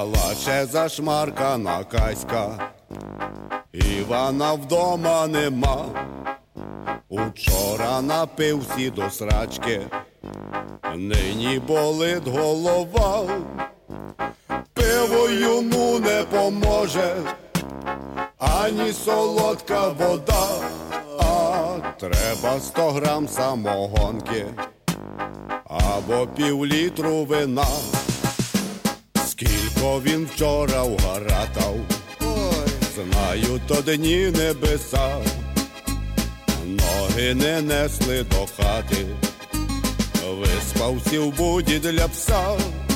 палаче зашмаркана Каська, Івана вдома нема. Учора напився до срачки, нині болить голова. Пиво йому не поможе, ані солодка вода, а треба 100 грам самогонки або півлітру вина. Скілько він вчора вгаратав, знаю, то дні небеса. Ноги не несли до хати, виспався в буді для пса.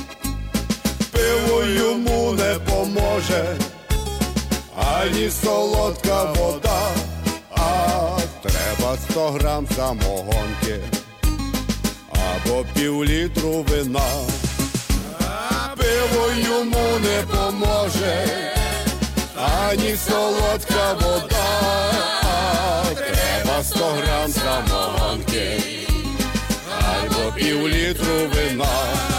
Пиво йому не поможе, ані солодка вода, а треба 100 грам самогонки або півлітру вина. Пиво йому не поможе, ані солодка вода, а треба 100 грам самогонки або півлітру вина.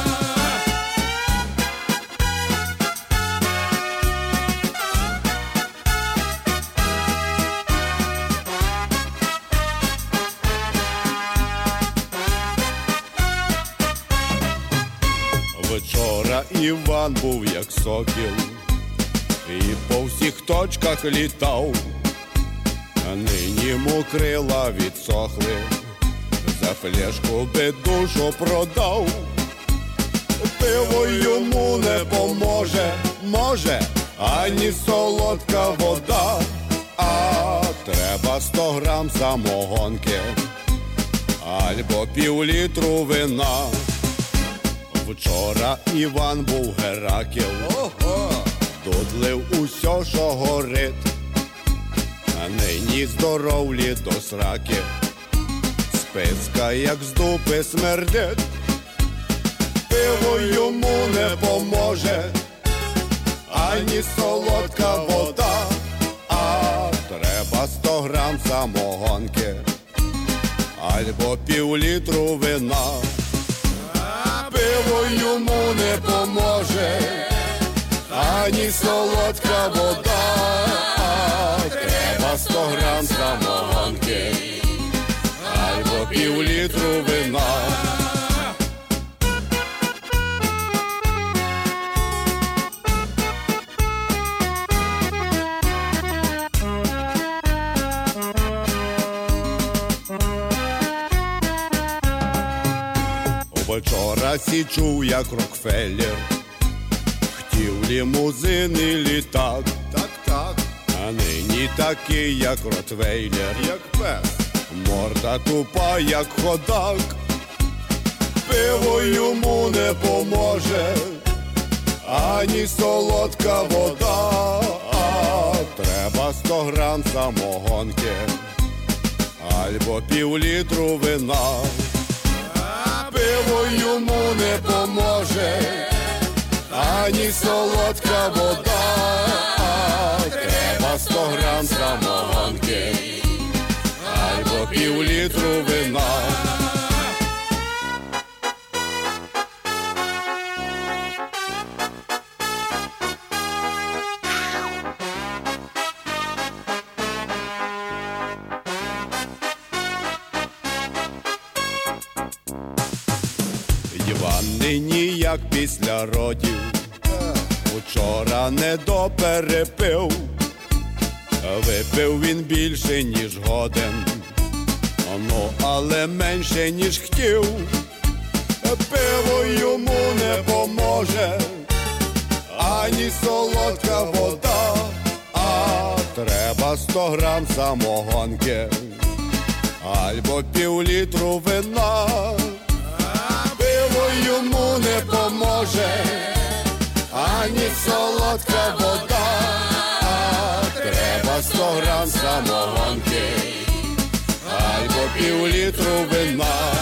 Вчора Іван був як сокіл і по всіх точках літав, а нині йому крила відсохли, за флешку би душу продав. Пиво йому не поможе, може, ані солодка вода, а треба 100 грам самогонки або півлітру вина. Вчора Іван був Геракл, додлив усьо, що горить, а нині здоровлі до сраки, списка як з дупи смердить. Пиво йому не поможе, ані солодка вода, а треба 100 грам самогонки або півлітру вина. Пиво йому не поможе, ані солодка вода, а треба 100 грам самогонки або півлітру вина. Вчора січув як Рокфеллер, хотів лімузин і літак, а нині такий як Ротвейлер, як пес, морда тупа як ходак. Пиво йому не поможе, ані солодка вода, а треба 100 грам самогонки або півлітру вина. Пиво йому не поможе, ані солодка вода, а треба 100 грам самогонки або півлітру вина. Іван нині як після родів, учора не доперепив, випив він більше, ніж годен, ну, але менше, ніж хотів. Пиво йому не поможе, ані солодка вода, а треба 100 грам самогонки або півлітру вина. Пиво йому не поможе, ані солодка вода, а треба 100 грам самогонки або півлітру вина.